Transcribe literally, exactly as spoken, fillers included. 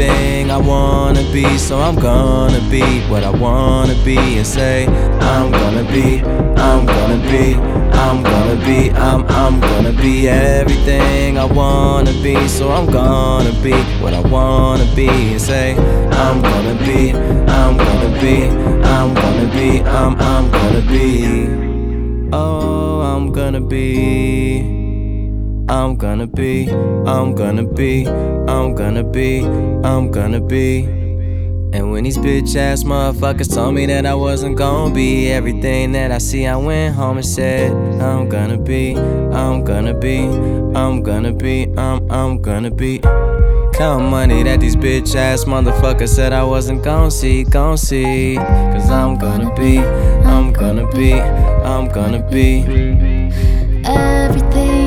everything I wanna be. So I'm gonna be what I wanna be and say I'm gonna be, I'm gonna be, I'm gonna be, I'm, I'm gonna be everything I wanna be. So I'm gonna be what I wanna be and say I'm gonna be, I'm gonna be, I'm gonna be, I'm, I'm gonna be. Oh, I'm gonna be, I'm gonna be, I'm gonna be, I'm gonna be, I'm gonna be. And when these bitch ass motherfuckers told me that I wasn't gonna be everything that I see, I went home and said I'm gonna be, I'm gonna be, I'm gonna be, I'm, I'm gonna be. Count money that these bitch ass motherfuckers said I wasn't gon' see, gon' see. Cause I'm gonna be, I'm gonna be, I'm gonna be everything